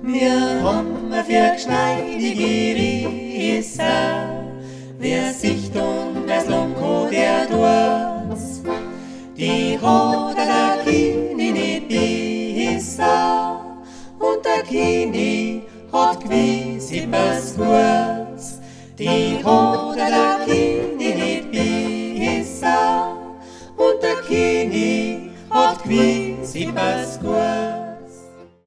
Wir haben für geschneidige Risse, wer Sicht und wer Slumko, der tut's. Die hat der Kini nicht besser und der Kini hat gewiss immer kurz. Die hat